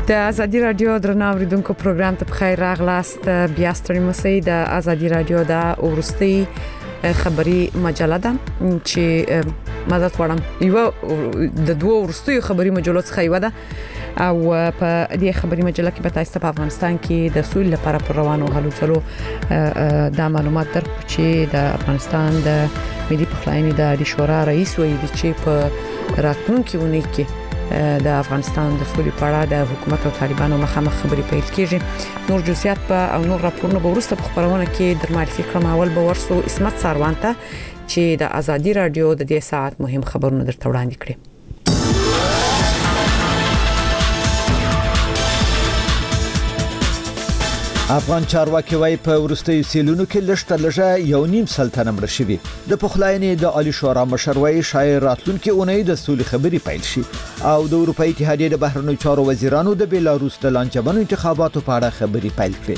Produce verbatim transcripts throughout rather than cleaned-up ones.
د ازادي رادیو درنو اوریدونکو پروګرام ته بخیر راغلاست. بیا ستړي مسئ د ازادي رادیو د ورستي خبري مجله ده چې مدد وړم یو د دوه ورستي خبري مجلو څخه یو ده او په دې خبري مجله کې به تاسو په افغانستان کې د سولې لپاره پر روانو هلو ځلو د معلومات درکو چې د افغانستان د ملي پخلاینې د شورا رئیس وایي چې په راتلونکي اونۍ کې د افغانستان د سولې په اړه د حکومت او طالبانو مخامخ خبرې پیل کیږي. نور جزئیات په او نور راپورونه به ورسته په خبرونه کې در معرفي کړم. اول به ورسو اسمت ساروان ته چې د ازادي رادیو د دې ساعت مهم خبرونه درته وړاندې کړي. افغان چارواکي وايي په ورستیو سیلونو کې لږ تر لږه یو نیم سل تنه مړه شوي. د پخلاینې د عالی شورا مشر وايي شاید راتلونکي اونۍ د سولې خبرې پیل شي او د اروپאי اتحادیې د بهرنیو چارو وزیرانو د بیلاروس د لانجمنو انتخاباتو په اړه خبرې پیل کړې.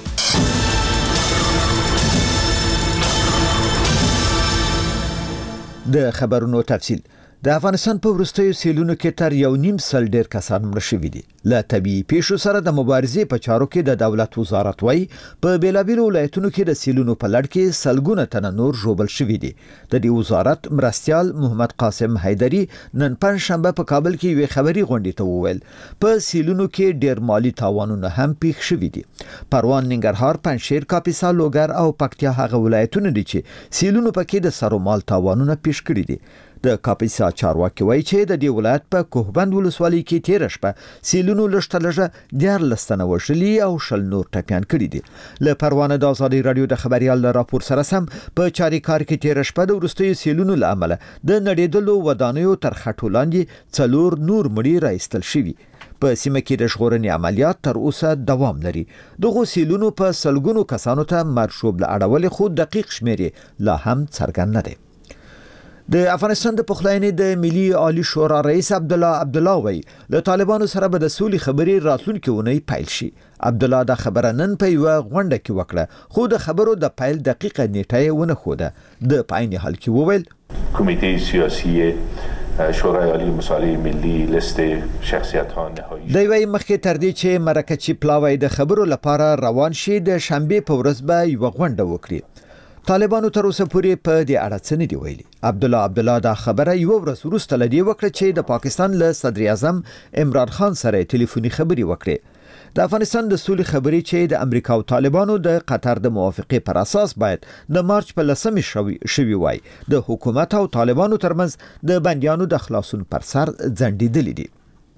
د خبرونو تفصیل. د افغانستان په ورستیو سیلونو کې تر یو نیم سل ډیر کسان مړه شوي دي. له طبيعي پیښو سره د مبارزې په چارو کې د دولت وزارت وايي په بیلابیلو ولایتونو کې د سیلونو په لړ کې سلګونه تنه نور ژوبل شوي دي. د دې وزارت مرستيال محمد قاسم حیدری نن پنځشنبه په کابل کې یو خبري غونډه ته وویل په سیلونو کې ډیر مالی تاوانونه هم پیښ شوي دي. پروان، ننګرهار، پنځشیر، کاپیسا، لوګر او پکتیا هغه ولایتونه دي چې سیلونو پکې د سرو مال تاوانونه پیښ کړي دي. د کاپیسا چارواکي وایي چې د دې ولایت په کوهبند ولسوالۍ کې تیر شپه سیلونو لشته لږه ډیر لستنه وشلي او شل نور ټپيان کړي دي. له پروانه د ازادي رادیو د خبريال راپور سره سم په چاري کار کې تیر شپه د ورستیو سیلونو لامل د نړیدلو ودانیو تر خټو لاندې څلور نور مړي راایستل شوي. په سیمه کې د ژغورنې عملیات تر اوسه دوام لري. دغه سیلونو په سلګونو کسانو ته مرشوب له اړول خو دقیق شمیرې لا هم څرګند نه دي. د افغانستان د پخلاینې د ملي عالی شورا رئیس عبد الله عبد الله وی له طالبانو سره به د سولې خبرې راتلونکي اونۍ پیل شي. عبد الله دا خبره نن په یو غونډه کې وکړه خو د خبرو د پیل دقیقه نیټه ونه خوده. د پاین حال کې وویل کمیته سیاسی شورای عالی مصالح ملی لیست شخصیت ها نهایی دی وی مخکې تر دې چې مرکچی پلاوی د خبرو لپاره روان شي د شنبه په ورځ به یو غونډه وکړي. طالبانو تر اوسه پورې په دې اړه څه نه دی ویلي. عبد الله عبد الله دا خبره یو ورځ وروسته لدی وکړه چې د پاکستان له صدر اعظم عمران خان سره ټلیفوني خبري وکړي. د افغانستان د سولې خبري چې د امریکا او طالبانو د قطر د موافقه پر اساس باید د مارچ په لسمه شوي شوي وای د حکومت او طالبانو ترمنځ د بنديانو د خلاصون پر سر ځنډیدل دي.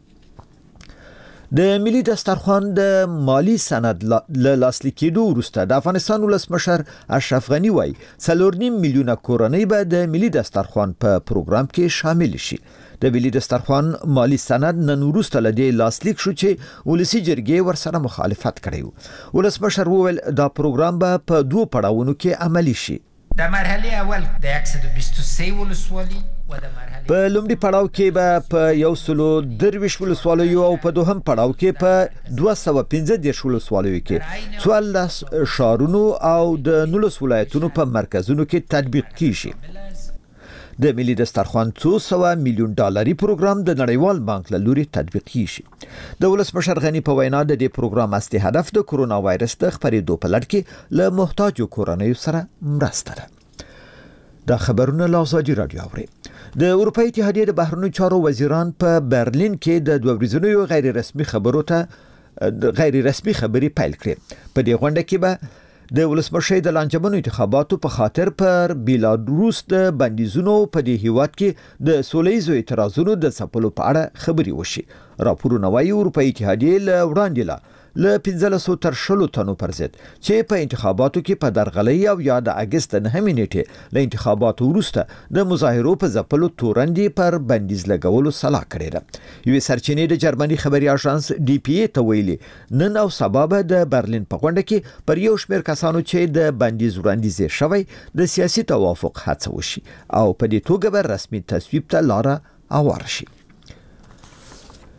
د ملي دسترخوان د مالی سند له لاسلیک کېدو وروسته د افغانستان ولسمشر اشرف غنی وایي څلور نیم میلیونه کورنۍ به د ملي دسترخوان په پروګرام کې شامل شي. د ملي دسترخوان مالی سند نن وروسته له دې لاسلیک شو چې ولسی جرګې ورسره مخالفت کړی و. ولسمشر وویل دا پروګرام به په دوه پړاوونو کې عملی شي. د مرحله اول د صد و بیست و سه ولسوالۍ په لومړي پړاو کې به په یو سلو درویش ولسوالیو او په دوهم پړاو کې په دوه سوه پنځه دېرش ولسوالیو کې څوارلس ښارونو او د نولس ولایتونو په مرکزونو کې تطبیق کیږي. د ملي دسترخوان څو سوه میلیون ډالري پروګرام د نړیوال بانک له لوري تطبیق کیږي. د ولسمشر غنی په وینا د دې پروګرام اصلي هدف د کرونا وایرس د خپرېدو په لړ کې له محتاجو کورنیو سره مرسته ده. دا خبرونه له ازادي رادیو اوري. د اروپאי اتحادیې د بهرنیو چارو وزیران په برلین کې د دوه ورځنیو غیر رسمي خبرو ته غیر رسمي خبري پیل کړې. په دې غونډه کې به د ولسمشر د لانجمنو انتخاباتو په خاطر پر بیلاروس د بندیزونو په دې هیواد کې د سولېزو اعتراضونو د څپلو په اړه خبري وشي. راپورونه وايي اروپאי اتحادیې له وړاندې لا له پنځلسو تر شلو تنو پر ضد چې په انتخاباتو کې په درغلۍ او یا د اگست نهمې نیټې له انتخاباتو وروسته د مظاهرو په ځپلو تورندې پر بندیز لګولو صلاح کړې ده. یوې سرچینې د جرمني خبري اژانس ډي پی ای ته ویلي نن او سبا به د برلین په غونډه کې پر یو شمېر کسانو چې د بندیز وړاندیز شوی د سیاسي توافق هڅه وشي او په دې توګه به رسمي تصویب ته لاره هواره شي.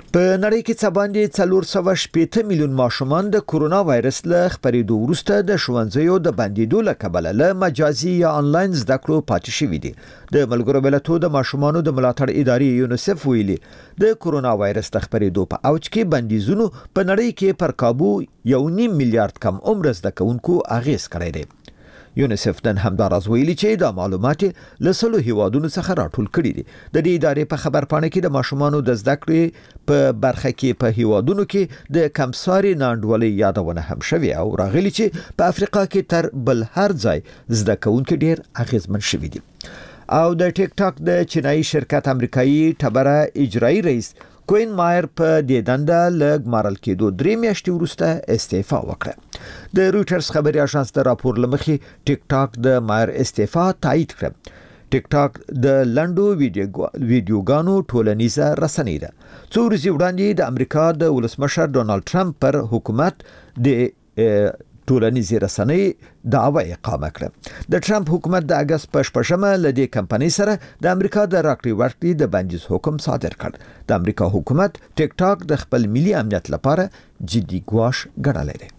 په نړۍ کې څه باندې څلور سوه شپېته میلیون ماشومان د کورونا وایرس له خپرېدو وروسته د ښوونځیو د بندېدو له کبله له مجازي یا آنلاین زده کړو پاتې شوي دي. د ملګرو ملتونو د ماشومانو د ملاتړ ادارې یونیسف ویلي د کورونا وایرس د خپرېدو په اوج کې بندیزونو په نړۍ کې پر کابو یو نیم میلیارډ کم عمر زده کوونکو اغیز کړی دی. یونیسف نن همداراز ویلي چې دا معلومات له سلو هیوادونو څخه راټول کړي دي. د دې ادارې په خبرپاڼه کې د ماشومانو د زده کړې په برخه کې په هیوادونو کې د کمساري ناانډولۍ یادونه هم شوې او راغلي چې په افریقا کې تر بل هر ځای زده کوونکي ډیر اغیزمن شوي دي. او د ټیک ټاک د چینایي شرکت امریکایي ټبره اجرایي رئیس کوین مایر په دې دنده له ګمارل کېدو درې میاشتې وروسته استعفا وکړه. د رویټرز خبري اژانس د راپور لمخې ټیک ټاک د مایر استعفا تایید کړه. ټیک ټاک د لنډو ویډیوګانو ټولنیزه رسنۍ ده. څو ورځې وړاندې د امریکا د ولسمشر ډونالد ټرمپ پر حکومت د ټولنیزې رسنۍ دعوه اقامه کړه. د ټرمپ حکومت د اگست په شپږمه له دې کمپنۍ سره د امریکا د راکړې ورکړې د بندیز حکم صادر کړ. د امریکا حکومت ټیک ټاک د خپل ملي امنیت لپاره جدي ګواښ ګڼلی دی.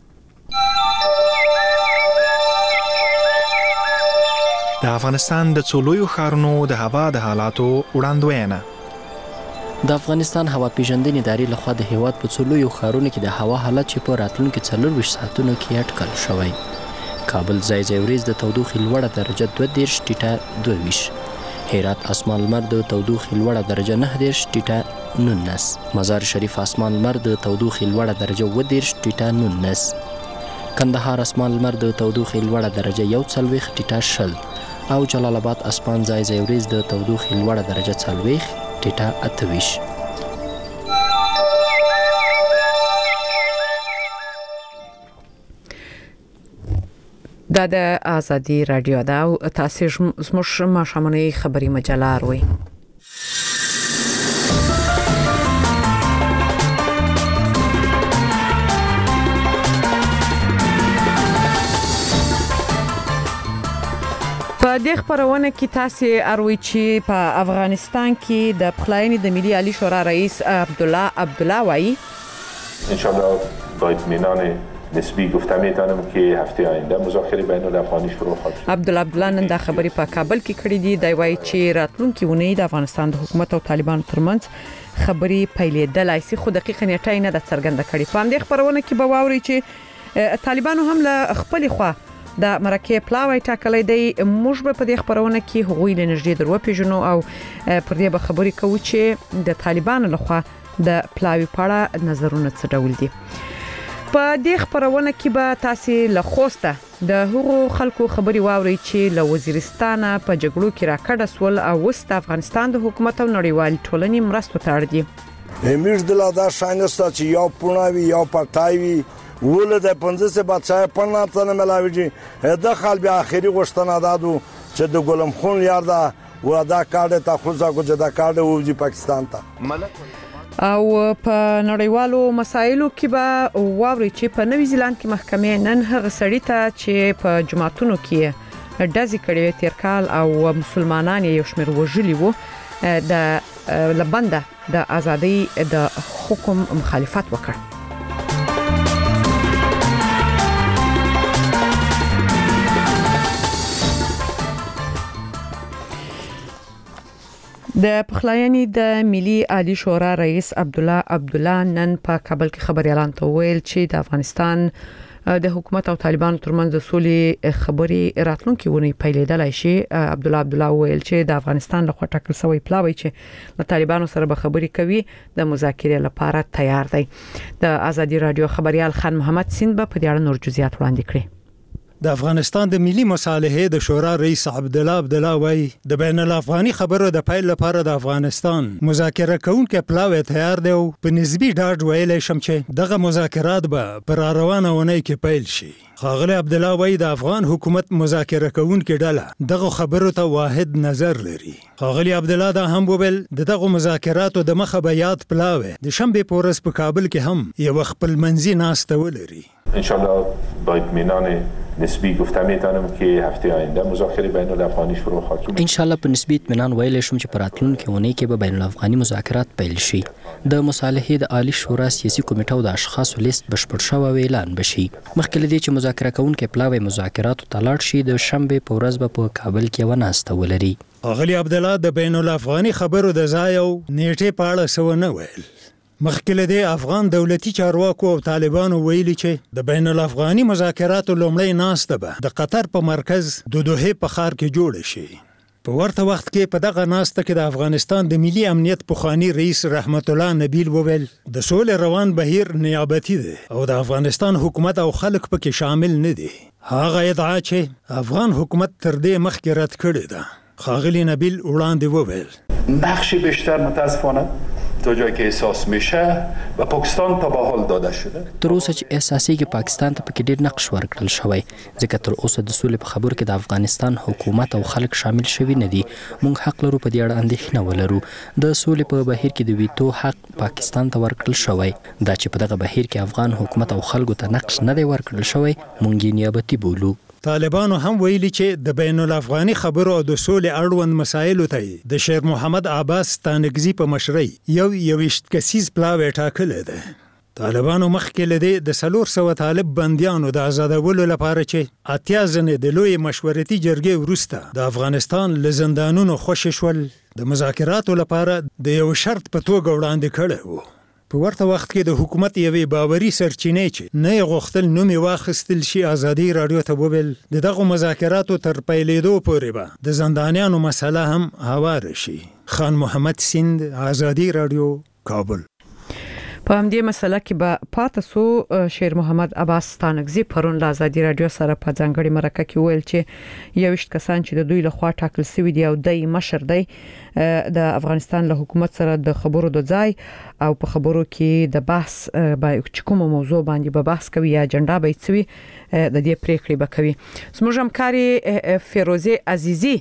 د افغانستان د څلورو ښارونو د هوا د حالاتو وړاندوینه. د افغانستان هوا پیژندنې ادارې لخوا د هیواد په څلورو ښارونو کې د هوا حالت چې په راتلونکو څلورویشت ساعتونو کې اټکل شوی. کابل ځای ځای ورځ د تودوخې لوړه درجه دوه دېرش ټیټه دوه ویشت، هرات اسمان لمر د تودوخې لوړه درجه نه دېرش ټیټه نولس، مزار شریف اسمان لمر د تودوخې لوړه درجه اووه دېرش ټیټه نولس، کندهار اسمان لمر د تودوخې لوړه درجه یو څلوېښت ټیټه شل او جلال آباد اسمان ځای ځای ورځ د تودوخې لوړه درجه څلوېښت ټیټه اته ویشت. دا د آزادي رادیو ده او تاسو زموږ ماشومانه خبري مجله اروي. په دې خبرونه کې تاسو اروي چې په افغانستان کې د پخلاینې د ملي عالی شورا رئیس عبدالله عبدالله وایي ان شاء الله با اطمینان نسبی گفتم میتونم که هفته آینده مذاکره بین الافغانی شروع خواهد شد. عبدالله عبدالله نن د خبرې په کابل کې کړې دي. دی وایي چې راتلونکي ونې د افغانستان د حکومت او طالبانو ترمنځ خبرې پیلېدلای شي، خو دقیق نیټه نه د څرګنده کړې. په همدې خبرونه کې به واوري چې طالبانو هم له خپل خوا د مرکه پلاوی ټاکلې دی. موږ به په دې خبرونه کې هغوی له نږدې درو پیژنو او پر دې به خبرې کوو چې د طالبانو لخوا د پلاوی په اړه نظرونه څه ډول دي. په دې خبرونه کې به تاسو له خوسته د هغو خلکو خبري واوري چې له وزیرستان په جګړو کې راکړه سول او وست افغانستان د حکومت او نړیوال ټولنې مرستو ته اړ دي. امیر دلا دا شاینستا چې یو پوناوي یو پټایوي ول د پنځه بچای پنا ته ملاویږي د خال بیا اخیری غشتنه دادو چې د ګلم خون یار دا و دا کارت ته خو ځکه چې دا کارت وځي پاکستان ته. او په نړیوالو مسایلو کې به واوري چې په نوی زیلاند کې محکمې نن هغه سړی ته چې په جماعتونو کې ډزې کړې تیر کال او مسلمانان یو شمېر وژلي وو د لبنده د ازادي د حکم مخالفت وکړ. د پخلاینې د ملي عالی شورا رئیس عبدالله عبدالله نن په کابل کې خبري اعلان ته ویل چې د افغانستان د حکومت او طالبانو ترمنځ د سولې خبري راتلونکي ونی پیلېدلای شي. عبدالله عبدالله ویل چې د افغانستان له خوا ټاکل شوی پلاوی چې د طالبانو سره به خبري کوي د مذاکرې لپاره تیار دی. د آزادي رادیو خبريال خان محمد سیند به په دې اړه نور جزئیات وړاندې کړي. د افغانستان د ملي مصالحې د شورا رئیس عبدالله عبدالله وایي د بین الافغاني خبرو د پیل لپاره د افغانستان مذاکره کوونکی پلاوی تیار دی او په نسبي ډاډ ویلی شم چې دغه مذاکرات به پر روانه ونې کې پیل شي. ښاغلی عبدالله وایي د افغان حکومت مذاکره کوونکی ډله دغه خبرو ته واحد نظر لري. ښاغلی عبدالله دا هم وویل د دغه مذاکراتو د مخه به یاد پلاوی د شنبې په ورځ په کابل کې هم یو خپلمنځي ناسته ولري. انشالله با اطمینان نسبی گفته میتونم که هفته آینده مذاکره بین الافغانی شروع خواهد شد. ان شاء الله په نسبی اطمینان ویلی شم چې په راتلونکي اونۍ کې به بین الافغاني مذاکرات پیل شي. د مصالحې د عالی شورا سیاسي کمیټه او د اشخاصو لیست بشپړ شوی او اعلان بشي. مخکې له دې چې مذاکره کوونکي پلاوی مذاکراتو ته لاړ شي، د شنبې په ورځ به په کابل کې یوه ناسته ولري. اغلی عبدالله د بین الافغاني خبرو د ځای او نیټې په اړه څه ونه ویل. مخکې له دې افغان دولتي چارواکو او طالبانو ویلي چې د بین الافغاني مذاکراتو لومړۍ ناسته به د قطر په مرکز د دوحې په ښار کې جوړه شي. په ورته وخت کې په دغه ناسته کې د افغانستان د ملي امنیت پخوانی رئیس رحمت الله نبیل وویل د سولې روان بهیر نیابتي دی او د افغانستان حکومت او خلک پکې شامل نه دي. هغه ادعا چې افغان حکومت تر دې مخکې رد کړې ده. خاغلی نبیل وړاندې وویل نقش بیشتر متاسفانه تا جایی که احساس میشه و پاکستان تا به حال داده شده. تر اوسه چې احساسي کې پاکستان ته پکې ډېر نقش ورکړل شوی، ځکه تر اوسه د سولې په خبرو کې د افغانستان حکومت او خلک شامل شوي نه دي. موږ حق لرو په دې اړه اندېښنه ولرو. د سولې په بهیر کې د ویتو حق پاکستان ته ورکړل شوی. دا چې په دغه بهیر کې افغان حکومت او خلکو ته نقش نه دی ورکړل شوی، موږ یې نیابتي بولو. طالبانو هم ویلي چې د بین الافغاني خبرو او د سولې اړوند مسایلو ته د شیر محمد عباس ستانکزي په مشرۍ یو یویشت کسیز پلاوی ټاکلی دی. طالبانو مخکې له دې د څلور سوه طالب بندیانو د آزادولو لپاره چې اتیا ځنې د لویې مشورتي جرګې وروسته د افغانستان له زندانونو خوشې شول، د مذاکراتو لپاره د یو شرط په توګه وړاندې کړی وو. په ورته وخت کې د حکومت یوې باوري سرچینې چې نه یې غوښتل نوم یې واخیستل شي ازادي راډیو ته وویل د دغو مذاکراتو تر پیلېدو پورې به د زندانیانو مسله هم هواره شي. خان محمد سیند، ازادي راډیو، کابل. په همدې مسله کې به پاتې سو. شیر محمد عباس ستانکزي پرون له ازادي راډیو سره په ځانګړي مرکه کې ویل چې یوشت کسان چې د دوی له خوا ټاکل شوي دي او د مشر دی د افغانستان له حکومت سره د خبرو د ځای او په خبرو کې د بحث چې کومه موضوع باندې به بحث کوي یا اجنډا به وي د دې پریکړې به کوي. زموږ همکاري فیروزه عزیزی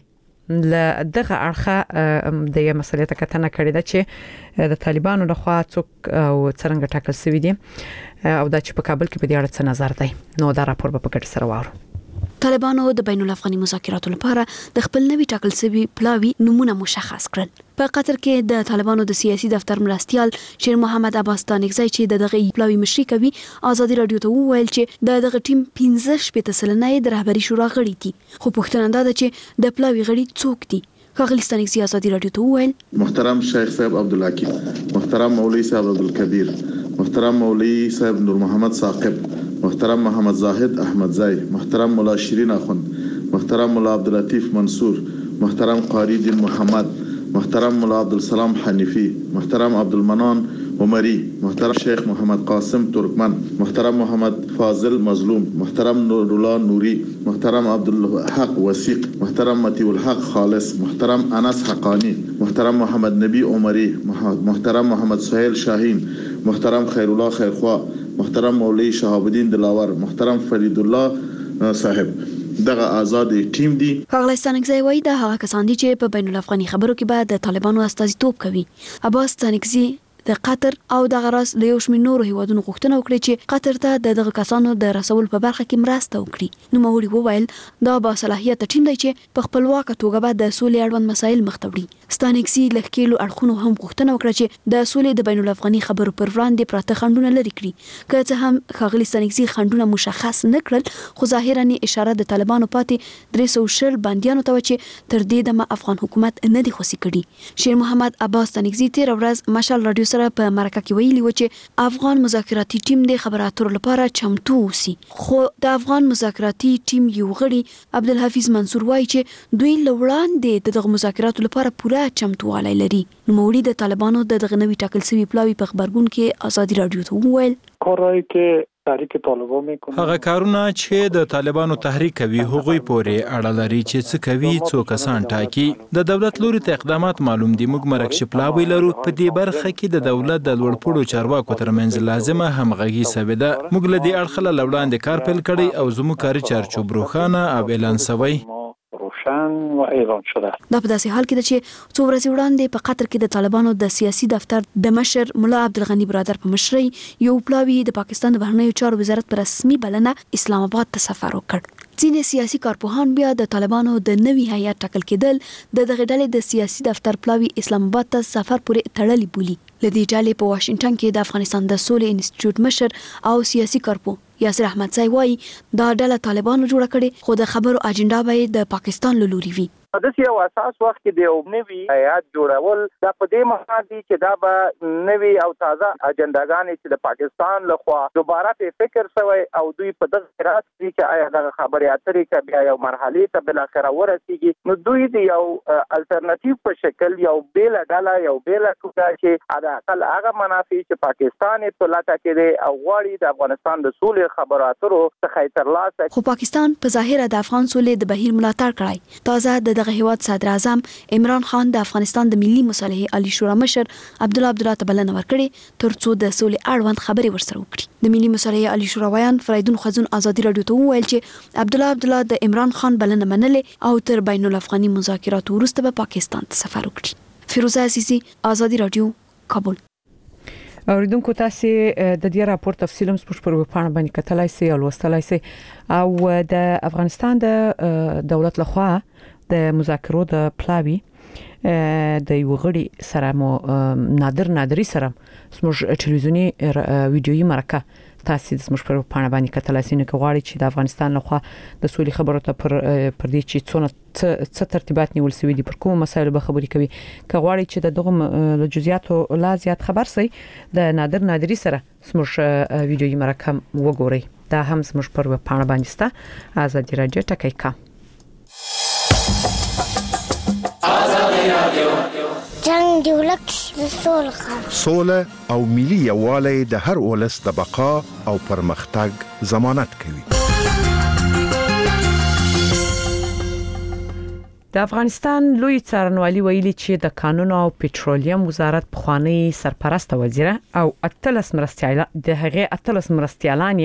له دغه اړخه د یو مسلې ته کتنه کړې ده چې د طالبانو لخوا څوک او څنګه ټاکل شوي دي او دا چې په کابل کې په دې اړه څه نظر دی. نو دا راپور به په ګډه سره واورو. طالبانو د بین الافغاني مذاکراتو لپاره د خپل نوي ټاکل شوي پلاوی نمونه مشخص کړل. په قطر کې د طالبانو د سیاسي دفتر مرستيال شیر محمد عباس ستانکزي چې د دغه پلاوی مشري کوي ازادي راډیو ته وویل چې د دغه ټیم پنځه شپږ سلنه د رهبری شورا غړي دي، خو پوښتنه ده چې د پلاوی غړي څوک دي. خاغلی ستانکزي ازادي راډیو ته وویل محترم شیخ صاحب عبدالحکیم، محترم مولوی صاحب عبدالکبیر، محترم مولوی صاحب نور محمد ثاقب، محترم محمد زاهد احمد زای، محترم مولا شیرین اخوند، محترم مولا عبداللطیف منصور، محترم قاری دین محمد، محترم مولا عبدالسلام حنیفی، محترم عبدالمنان عمری، محترم شیخ محمد قاسم ترکمن، محترم محمد فاضل مظلوم، محترم نور الله نوری، محترم عبدالحق وثیق، محترم مطیع الحق خالص، محترم انس حقانی، محترم محمد نبی عمری، محترم محمد سہیل شاہین، محترم خیر الله خیرخوا، محترم مولوی شهاب الدین دلاور، محترم فرید الله صاحب. دغه آزاد ټیم دی. خاغلی ستانکزي وایي دا هغه کسان دي چې په بین الافغاني خبرو کې به د طالبانو استازیتوب کوي. عباس ستانکزي د قطر او د غراس له یو شمېر نورو هیوادونو غوښتنه وکړي چې قطر ته د دغه کسانو د رسول په برخه کې مرسته وکړي. نو موري وویل دا با صلاحیت ټیم دی چې په خپلواکه توګه به د سولې اړوند مسایل مخ ته وړي. ستانکزي له ښکېلو اړخونو هم غوښتنه وکړه چې د سولې د بین الافغاني خبرو پر وړاندې پراته خنډونه لرې کړي. که څه هم خاغلی ستانکزي خنډونه مشخص نه کړل، خو ظاهرا اشاره د طالبانو پاتې درې سوه شل بندیانو ته و چې تر دې دمه افغان حکومت نه دی خوسي کړي. شیر محمد عباس ستانکزي تیر ورځ مشال راډیو سره په مرکه کې ویلي و چې افغان مذاکراتي ټیم د خبرو اترو لپاره چمتو اوسي. خو د افغان مذاکراتي ټیم یو غړي عبدالحفیظ منصور وایي چې دوی له وړاندې دغه مذاکراتو لپاره پوره چمتووالی لري. نوموړي د طالبانو د دغه نوي ټاکل شوي پلاوي په خبرګون کې ازادي راډیو ته وویل کارهایی که تحریک طالبان میکنه هغه کارونه چې د طالبانو تحریک کوي هغوی پورې اړه لري چې څه کوي څو کسان ټاکي. د دولت لوري ته اقدامات معلوم دي. موږ مرکز پلاوی لرو. په دې برخه کې د دولت د لوړپوړو چارواکو ترمنځ لازمه همغږي سوې ده. موږ له دې اړخه له وړاندې کار پیل کړی او زموږ کاري چارچوب روښانه او اعلان شوی. روشن و اعلان شده. دا په داسې حال کې ده چې څو ورځې وړاندې په قطر کې د طالبانو د سیاسي دفتر د مشر ملا عبدالغني برادر په مشرۍ یو پلاوی د پاکستان د بهرنیو چارو وزارت په رسمي بلنه اسلام آباد ته سفر وکړ. ځینې سیاسي کارپوهان بیا د طالبانو د نوي هیئت ټاکل کېدل د دغه ډلې د سیاسي دفتر پلاوی اسلام آباد ته سفر پورې تړلي بولي. لدې ډلې په واشنگټن کې د افغانستان د سولې انسټیټیوټ مشر او سیاسي کارپو یاسر احمدزی وایي دا ډله طالبانو جوړه کړې خو د خبرو اجنډا به د پاکستان له لوري وي. د یو اساس وخت کې د یو نوي هیئت جوړول دا په دې معنی دی چې دا به نوي او تازه اجنډاګانې چې د پاکستان لخوا دوباره په فکر شوی او دوی په دغه راز کې چې آیا د خبرې اترې کې بیا یو مرحله ته بل اخر ورسیږي نو دوی د یو الټرناتیو په شکل یو بیل ډله یو بیل ټوټه چې ادا کل هغه منافع چې پاکستان په لاټه کې دی او غواړي د افغانستان د سولې خبرو اترو څخه ترلاسه. خو پاکستان په ظاهر د افغان سولې د بهیر ملاتړ کړای. تازه د دغه هیواد صدر اعظم عمران خان د افغانستان د ملي مصالحې عالی شورا مشر عبدالله عبدالله ته بلنه ورکړې ترڅو د سولې اړوند خبرې ورسره وکړي. د ملي مصالحې عالی شورا ویان فریدون خزون ازادي رادیو ته وویل چې عبدالله عبدالله د عمران خان بلنه منلې او تر بین الافغاني مذاکراتو وروسته به پاکستان ته سفر وکړي. فیروزه عزیزی ازادي رادیو کابل. اوریدونکو تاسو د دې راپور تفصیل هم سپوږ پر وپاڼه باندې کتلای شئ او لوستلای شئ او د افغانستان د دولت لخوا د مذاکرو د پلاوی د یو غړي سره مو نادر نادری سره سمج ټلویزیونی ویډیويي مرکه تاسو د سمج پر پاڼه باندې کتلای شئ نو غواړي چې د افغانستان لخوا د سولې خبرو ته پر پر دې چې څونه څه ترتیبات نیول شوی دي پر کوم مسایلو به خبري کوي کغواړي چې د دغه جزئیاتو لا زیات خبر سي د نادر نادری سره سمج ویډیويي مرکه وګورئ. دا هم سمج پر پاڼه باندې ستا آزادي رادیو ټکی کا جنگ دی ولک سوله سوله او ملي یووالی د هر ولس د بقا او پرمختګ ضمانت کوي. د افغانستان لوی څارنوالي ویلي چې د قانون او پټرولیم وزارت پخوانی سرپرست وزیر او اتلس مرستيالان د هغه اتلس مرستيالان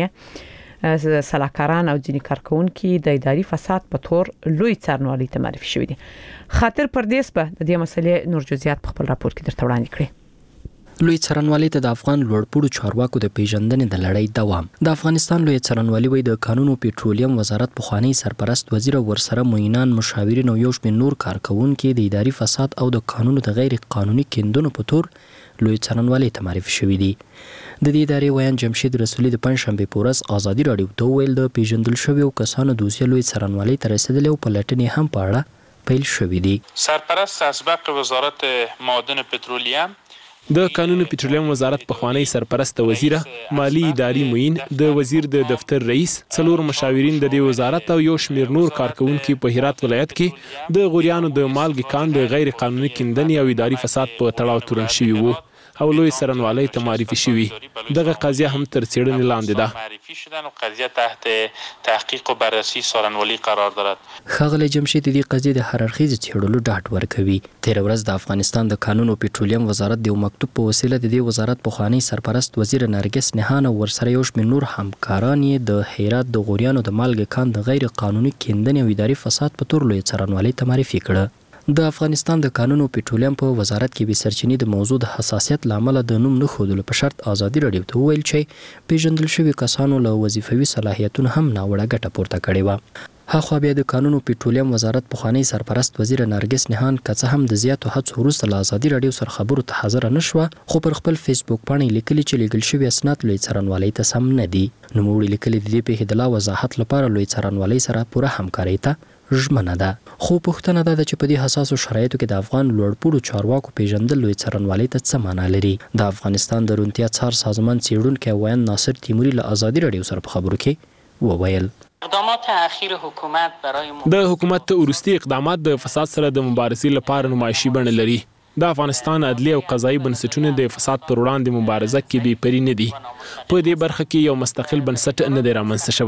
سلاکاران او ځینې کارکونکو د اداري فساد په تور لوی څارنوالي ته معرفي شوی دي. خاطر پردیس په د دې مسلې نور جزئیات په خپل راپور کې درته وړاندې کړی. لوی څارنوالي ته د افغان لوړپوړو چارواکو د پیژندنې د لړۍ دوام. د افغانستان لوی څارنوالي وی د قانون او پټرولیم وزارت پخوانی سرپرست وزیر او ورسره معینان مشاورین او یو شمېر نور کارکونکو د اداري فساد او د قانونو د غیر قانوني کیندونو په تور لوی څارنوالي ته معرفي شوی دي. د دې ادارې ویان جمشید رسولي د پنځشنبه په ورځ ازادي رادیو ته ویل د پیژندل شویو کسانو دوسیه لوی څارنوالي ته رسیدلی او په لټنې هم په اړه پیل شوی دي. سرپرست اسبق وزارت معادن پترولیم د قانون پټرولیم وزارت پخوانی سرپرست وزیر مالی اداري معین د وزیر د دفتر رئیس څلور مشاورین د دې وزارت او یو شمېر نور کارکونکو په هرات ولایت کې د غوریانو د مالګې کان د غیر قانوني کیندنې او اداري فساد په تړاو تورن شوی وو او لوی څارنوالي ته معرفي شوی. دغه قضیه هم تر څېړنې لاندې ده. معرفي شدن او قضیه تحت تحقیق و بررسی څارنوالي قرار دارد. ښاغلی جمشید دې قضیه د هر اړخیز څېړلو ډاډ ورکوي. تیر ورځ د افغانستان د قانون او پټرولیم وزارت د مکتوب په وسیله د دې وزارت پخوانی سرپرست وزیر نرګس نهان او ورسره یو شمېر نور همکاران یې د هرات د غوریانو د مالګې کان د غیر قانوني کیندنې او اداري فساد په تور لوی څارنوالي ته معرفي کړه. د افغانستان د قانون او پټرولیم په وزارت کې به سرچینې د موضوع د حساسیت لامل د نوم نه خودلو په شرط ازادي رادیو ته ویل چې پیژندل شوی کسانو له وظیفوي صلاحیتونو هم ناوړه ګټه پورته کړې و. هاخوا بیا د قانون او پټرولیم وزارت پخوانی سرپرست وزیر نرګس نهان که هم د زیاتو هڅو وروسته له ازادي رادیو سره خبرو ته حاضر نه شوه خو پر خپل فیسبوک باندې لیکلي چې لیږل شوي اسناد لوی څارنوالۍ ته سم نه دي. نوموړي لیکلي د دې پیښې د لا وضاحت لپاره لوی څارنوالۍ سره پوره همکارۍ ته ژمنه ده. خو پوښتنه ده چې په دې حساسو شرایطو کې د افغان لوړپوړو چارواکو پیژندل لوی څارنوالۍ ته څه معنا لري. د افغانستان د روڼتیا څار سازمان څېړونکی ویان ناصر تیموري له ازادي رادیو سره په خبرو کې وویل اقدامات اخیر حکومت برای د حکومت وروستي اقدامات د فساد سره د مبارزې لپاره نمایشي بڼه لري. د افغانستان عدلي او قضایي بنسټونه د فساد پر وړاندې مبارزه کې بې پرې نه دي. په دې برخه کې یو مستقل بنسټ نه دی رامنځته شوی.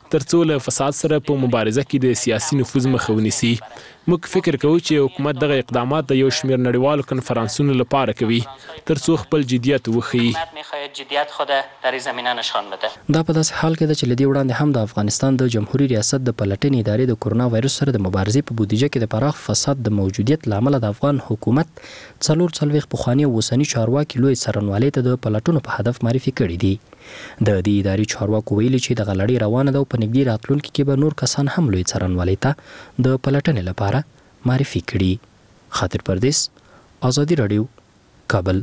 ترڅو له فساد سره په مبارزه کې د سیاسي نفوذ مخه ونیسي. موږ فکر کوو چې حکومت دغه اقدامات د یو شمېر نړیوالو کنفرانسونو لپاره کوي ترڅو خپل جدیت وښيي. دا په داسې حال کې ده چې له دې وړاندې هم د افغانستان د جمهوریت ریاست د پلټنې ادارې د کرونا وایرس سره د مبارزې په بودیجه کې د پراخ فساد د موجودیت له امله د افغان حکومت څلور څلوېښت پخواني او اوسني چارواکي لوی څارنوالۍ ته د پلټنو په هدف معرفي کړي دي. د دې ادارې چارواکو ویلي چې دغه لړۍ روانه ده او په نږدې راتلونکي کې به نور کسان هم لوی څارنوالۍ ته د پلټنې لپاره معرفي کړي. خاطر پردیس، آزادي راډیو، کابل.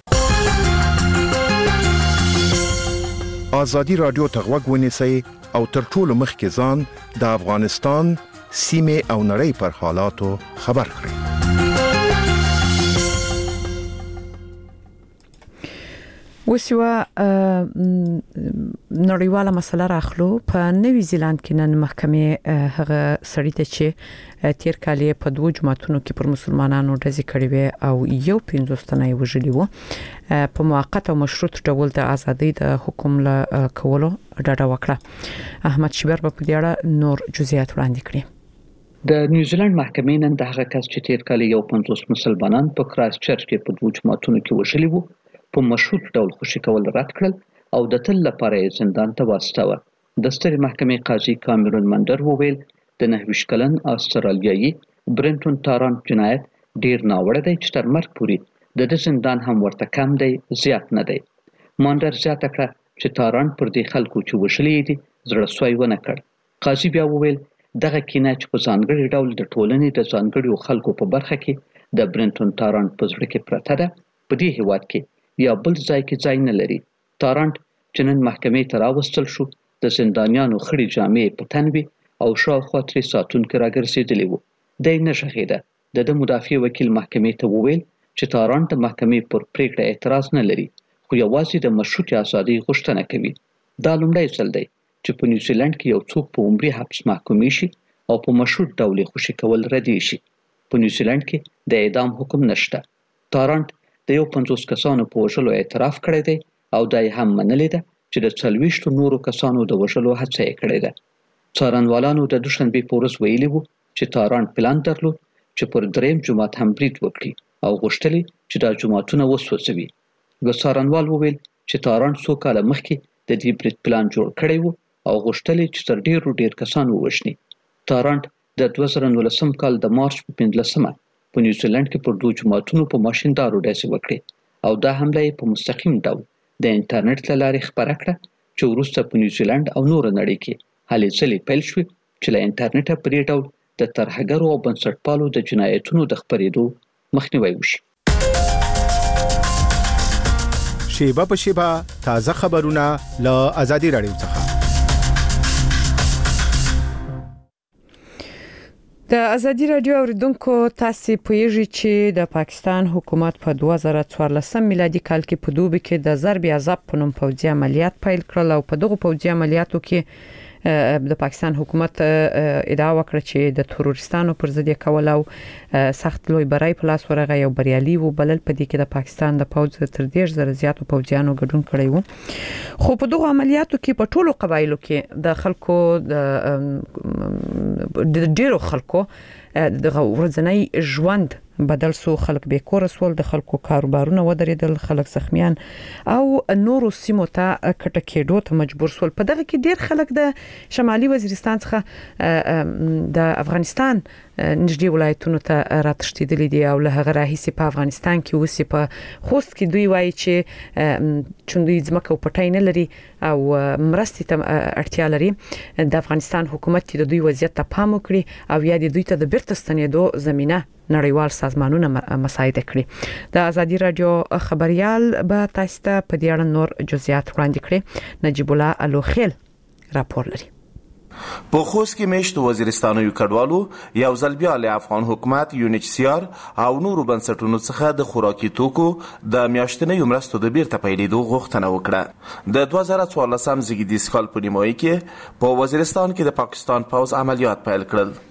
آزادي راډیو ته غوږ ونیسئ او تر ټولو مخکې ځان د افغانستان سیمې او نړۍ پر حالاتو خبر کړئ. اوس یوه نړیواله مسله راخلو. په نوی زیلاند کې نن محکمې هغه سړی ته چې تیر کال په دوه جماعتونو کې پر مسلمانانو ډزې کړې وې او یو پنځوس تنه یې وژلي وو په موقت او مشروط ډول د ازادۍ د حکم له کولو ډاډه وکړه. احمد شیبر په دې اړه نور جزئیات وړاندې کړي. د نیوزیلند محکمې نن د هغه کس چې تیر کال یو پنځوس مسلمانان په کرایست چرچ کې په دوه جماعتونو کې وژلي وو په مشروط ډول خوشي کول رد کړل او د تل لپاره یې زندان ته واستاوه. د سترې محکمې قاضي کامرون منډر وویل د نهه ویشت کلن استرالیایي برنټون تارانت جنایت ډیر ناوړه دی چې تر مرګ پورې د دې زندان هم ورته کم دی، زیات نه دی. منډر زیاته کړه چې تارانت پر دې خلکو چې وژلي دي زړه سوی ونه کړ. قاضي بیا وویل دغه کینه چې په ځانګړي ډول د ټولنې د ځانګړو خلکو په برخه کې د برنټون تارانت په زړه کې پرته ده، په دې هیواد کې یا بل ځای کې ځای نه لري. تارانت چې نن محکمې ته راوستل شو د زندانیانو خړې جامې په تن وي او شاوخوا ترې ساتونکي راګرځېدلي وو. دی نه غږېده. د ده مدافع وکیل محکمې ته وویل چې تارانت د محکمې پر پریکړه اعتراض نه لري خو یوازې د مشروطې ازادۍ غوښتنه کوي. دا لومړی ځل دی چې په نیوزیلند کې یو څوک په عمري حبس محکومې شي او په مشروط ډول یې خوشي کول ردې شي. په نیوزیلند کې د اعدام حکم نشته. تارانت د یو پنځوس کسانو په وژلو اعتراف کړی دی او دا یې هم منلې ده چې د څلوېښتو نورو کسانو د وژلو هڅه یې کړې ده. څارنوالانو د دوشنبې په ورځ ویلي وو چې تارانت پلان درلود چې پر دریم جومات هم برید وکړي او غوښتل چې دا جوماتونه وسوځوي. یو څارنوال وویل چې تارانت څو کاله مخکې د دې برید پلان جوړ کړی وو او غوښتل چې تر ډیرو ډیر کسان ووژني. تارانت د دوه زره نولسم کال د مارچ په پنځلسمه په نیوزیلند کې پر دوه جماعتونو په ماشیندارو ډزې وکړې او دا حمله یې په مستقیم ډول د انټرنیټ له لارې خپره کړه چې وروسته په نیوزیلند او نور نړۍ کې هلې ځلې پیل شوې چې له انټرنیټه په دې ډول د ترهګرو او بنسټپالو د جنایتونو د خپرېدو مخنیوی وشي. شیبه په شیبه تازه خبرونه له آزادي راډیو څخه. د ازادي راډیو اوریدونکو تاسو پوهیږئ چې د پاکستان حکومت په دوه زره څوارلسم میلادي کال کې په دوبي کې د ضرب عذاب په نوم پوځي عملیات پیل کړل او په دغه پوځي عملیاتو کې د پاکستان حکومت ادعا وکړه چې د تروریستانو پر ضد کول او سخت لوی برای په لاس ورغی او بریالي وو بلل په دې کې د پاکستان د پوځ تر ډیر زره زیاتو پوځیانو ګډون کړی وو. خو په دغه عملیاتو کې په ټولو قبایلو کې د خلکو د ډیرو خلکو د ورځنی ژوند بدل سو، خلک به کور سول، د خلکو کاروبارونه ودرېدل، خلک زخمیان او نورو سیمو ته کټه کېدو ته مجبور سول. په دغه کې ډیر خلک د شمالي وزیرستان څخه د افغانستان نږدې ولایتونو ته راتښتېدلي دي او له هغه راهیسې په افغانستان کې اوسې په خوست کې دوی وایي چې چون دوی ځمکه او پټی نه لري او مرستې ته اړتیا لري د افغانستان حکومت د دوی وضعیت ته پام وکړي او یا د دوی ته د بیرته ستنېدو زمینه نړیوال سازمانونه مساعده کړي. د ازادي راډیو خبريال به تاسو ته په دې اړه نور جزئیات وړاندې کړي. نجیب الله الوخیل راپور لري. په خوست کې میشت وزیرستانو کډوالو یو ځل بیا له افغان حکومت یو ان ایچ سی آر او نورو بنسټونو څخه د خوراکي توکو د میاشتنۍ مرستو د بیرته پیلېدو غوښتنه وکړه. د دوه زره څوارلسم زیږدیز کال په نیمایي کې په وزیرستان کې د پاکستان پوځ عملیات پیل کړل.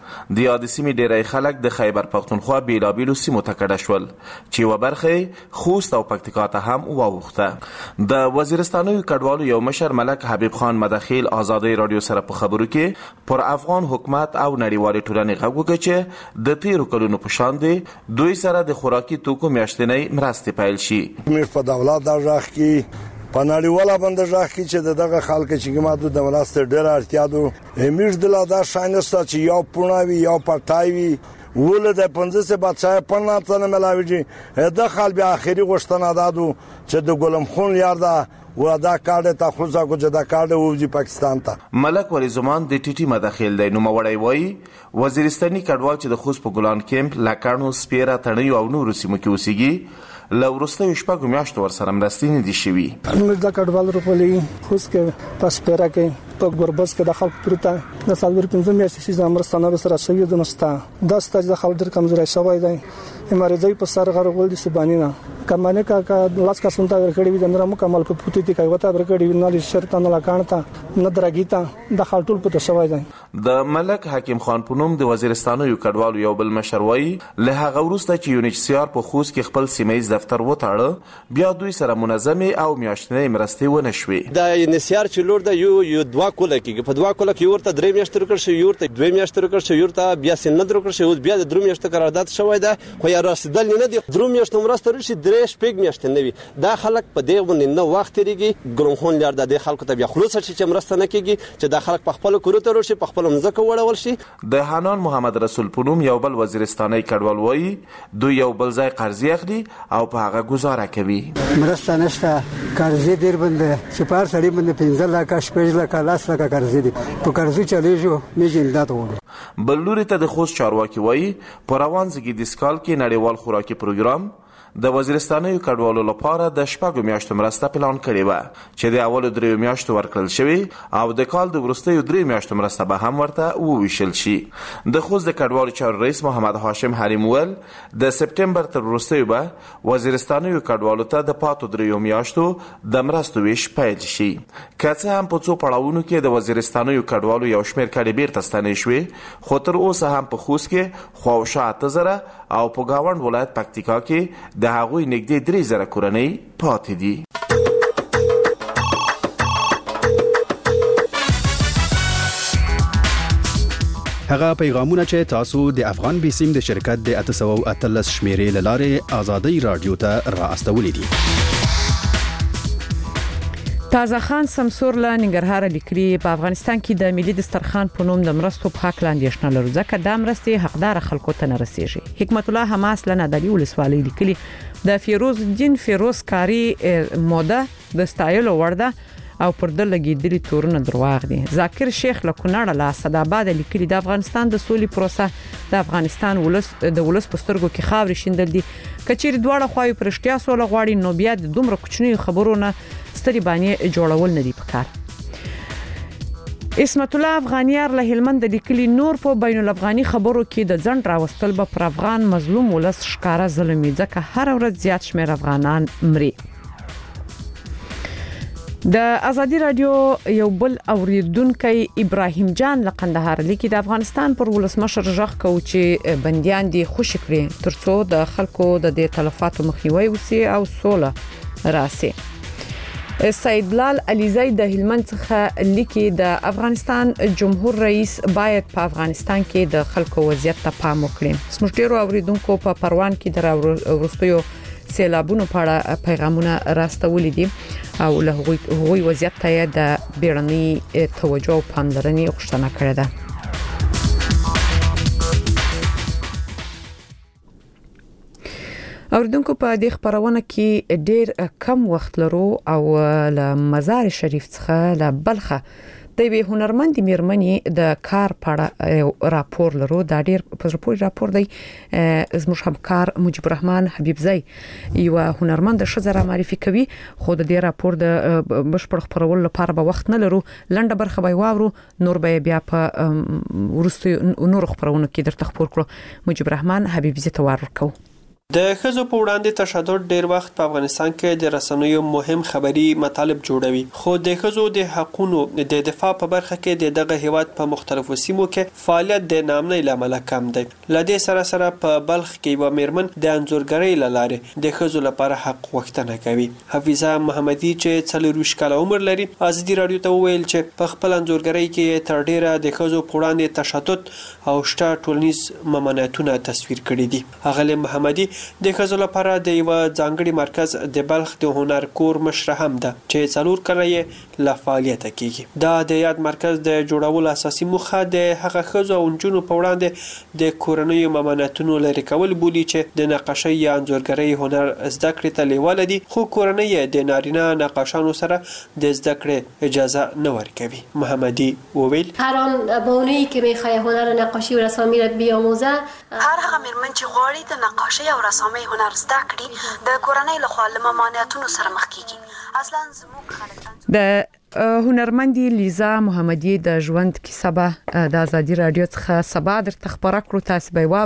د یاد سیمې ډیری خلک د خیبر پختونخوا بیلابیلو سیمو ته کډه شول چې و برخه خوست او پکتیکا ته هم واوښته. د وزیرستاني کډوالو یو مشر ملک حبیب خان مدخیل آزادۍ رادیو سره په خبرو کې پر افغان حکومت او نړیوالې ټولنې غږ وکړ چې د تیرو کلونو په شان دی دوی سره د خوراکي توکو میاشتنۍ مرستې پیل شي. موږ په دولت د ځخ کې په نړیواله باندې ځخ کې چې دغه خلک چې کومه د مرستې ډېر اړتیا ده موږ د لا دا شاینسته چې یو پوناوي یو پټایوي ول د پنځه سه بچای پنځه تنه ملاویږي د خال بیا اخیری غشتنه دادو چې د ګلم خون یار دا و دا کارت ته خصوصا کو چې دا کارت وځي پاکستان ته. ملک ولی زمان د ټي ټي مداخل دی نو موړی وای وزیرستاني کډوال چې د خوست په ګلان کیمپ لاکانو سپیره تڼیو او نور سیمو کې اوسېږي له وروستیو شپږو میاشتو ورسره مرستې نه دي شوي. موږ د کډوال روپلې خوست کې په سپیره کې په ګوربز کې د خلک پرته د سالور پنځه میاشتې چې زمرستانه سره شوی د نستا د ستاج د خلک ډېر کمزوري شوی دی امریزي په سر غرغول دي سبانینا کمانه کا کا لاس کا سنتا ورکړی وي د نرم مکمل کو پوتې تی کوي وتا ورکړی نه شرط نه لکانتا نه درګیتا د خلټول په شوی دی. د ملک حکیم خان پونم د وزیرستانو یو کډوالو یو بل مشروي له هغه وروسته چې یونیچ سی آر په خوست کې خپل سیمایي دفتر وټاړه بیا دوی سره منظمه او میاشتنۍ مرستې ونه شوې. د یونیچ سی آر چې لور د یو یو دوا کوله کې په دوا کوله کې ورته درې میاشتې ورکړ شو ورته دوه میاشتې ورکړ شو ورته بیا سن نه ورکړ شو بیا د درې میاشتې قرارداد شوی دی خو یا رسیدل نه دی درې میاشتې مرسته ورشي درې شپږ میاشتې نوي دا خلک په دې باندې نو وخت لري ګرم خون لار د خلکو ته بیا خلاص شي چې مرسته نه کیږي چې دا خلک په خپل کورو ته ورشي په خپل مزه وړول شي. د حنان محمد رسول پونم یو بل وزیرستاني کډوال وایي دوی یو بل ځای قرضې اخلي او په هغه گزاره کوي. مرسته نشته قرضې ډیر باندې چې پار سړي باندې پنځه لکه شپږ لکه لاس لکه قرضې دي په قرضې چلیږو میږي امداد وړو. بل لوري ته د خوست چارواکي وایي په روان زیږدیز کال کې نړیوال خوراکي پروګرام د وزیرستاني کډوالو لپاره د شپږو میاشتو مرسته پلان کړې و چې د اولو دریو میاشتو ورکړل شوی او د کال د وروستیو درې میاشتو مرسته به هم ورته وویشل شي. د خوست د کډوالو چارو رئیس محمد هاشم حریم ویل د سپټمبر تر وروستیو به وزیرستاني کډوالو ته د پاتو دریو میاشتو د مرستو ویش پیل شي. که څه هم په څو پړاوونو کې د وزیرستاني کډوالو یو شمېر کډې بیرته ستنې شوې خو تر اوسه هم په خوست کې خواوشا اته زره او په ګاونډ ولایت پکتیکا کې د هغوی نږدې درې زره کورنۍ پاتې دي. هغه پیغامونه چې تاسو د افغان بیسیم د شرکت د اته سوه او اتلس شمیرې لاره آزادۍ رادیو ته راستولې دي. تازه خان سمسور له ننګرهار لیکلي په افغانستان کې د ملي دسترخوان په نوم د مرستو په حق لاندې شنه لرو ځکه د مرستې حقدار خلکو ته نه رسیږي. حکمت الله حماس له نادلی ولسوالۍ لیکلي د فیروز الدین فیروز کاری موده د ستایلو ورده او پر د لګیدلي تورونه درواغ دي. ذاکر شیخ له کونړ له اسداباد لیکلي د افغانستان د سولې پروسه د افغانستان ولس د ولس پسترګو کې خاورې شیندل دي. کچېر دواړه خواوې پرشتیا سول غواړي نو بیا د دومره کوچنی خبرونه ستړي باندې جوړول نه دی پکار. اسمت الله افغانیار له هلمند لیکلي نور په بین الافغاني خبرو کې د ځند راوستل به پر افغان مظلوم ولس ښکارا ظلمي ځکه هر ورځ زیات شمیر افغانان مري. د ازادي رادیو یو بل اوریدونکو ابراهیم جان له قندهار لیکي د افغانستان پر ولسمشر ژغ کو چې بنديان دي خوشی کړي ترڅو د خلکو د دې تلفاتو مخنیوي وسی او سوله راسي. سید لال علیزی د هلمند څخه لیکي د افغانستان جمهور رئیس باید په افغانستان کې د خلکو وضعیت ته پام وکړي. سمشتيرو اوریدونکو په پروان کې د ورستیو سیلابونو په اړه پیغامونه راستولي دي او له هغوی وضعیت ته د بیړني توجه او پاملرنې غوښتنه کړې ده. اوریدونکو په دې خبرونه کې ډېر کم وخت لرو او له مزار شریف څخه له بلخه د وی هنرمند میرمنې د کار په راپور لرو دا ډیر په راپور راپور دی زموږ همکار مجيب الرحمن حبیبزی یو هنرمند شزره معرفي کوي خو د دې راپور د بشپړ خبرولو لپاره به وخت نه لرو لنډه برخه به واورو نور به بیا په ورستو نور خبرونه کې درته خبر کړو. مجيب الرحمن حبیبزی ته ورکو. د ښځو په وړاندې تشدد ډیر وخت په افغانستان کې د رسنیو مهم خبري مطالب جوړوي، خو د ښځو د حقوقو د دفاع په برخه کې د دغه هیواد په مختلفو سیمو کې فعالیت د نامنۍ لامل کم دی. لدې سره سره په بلخ کې و میرمن د انځورګرۍ لاره د ښځو لپاره حق غوښتنه کوي. حفیظه محمدي چې څلورویشت کاله عمر لري، ازادي رادیو ته وویل چې په خپل انځورګرۍ کې تر ډیره د ښځو په وړاندې تشدد او شته ټولنیز ممانعتونه تصویر کړي دي. هغه محمدي د ښځو لپاره د یو ځانګړي مرکز د بلخ د هنر کور مشره هم ده چې څلور کاله یې له فعالیته کیږي. دا د یاد مرکز د جوړولو اساسي موخه د هغه ښځو او نجونو په وړاندې د کورنیو ممانعتونو لرې کول بولي چې د نقاشۍ یا انځورګرۍ هنر زده کړې ته لیواله دي، خو کورنۍ د نارینه نقاشانو سره د زده کړې اجازه نه ورکوي. محمدي وویل هر آن بانویی که میخواد هنر نقاشی و رسامی را بیاموزه، هر هغه میرمن چې غواړي د نقاشۍ او رسامۍ هنر زده کړي د کورنۍ لخوا له ممانعتونو سره مخ کیږي. اصلا زموږ خلک د هنرمندي لیزا محمدي د ژوند کیسه به د ازادي رادیو څخه سبا درته خبره کړو. تاسو به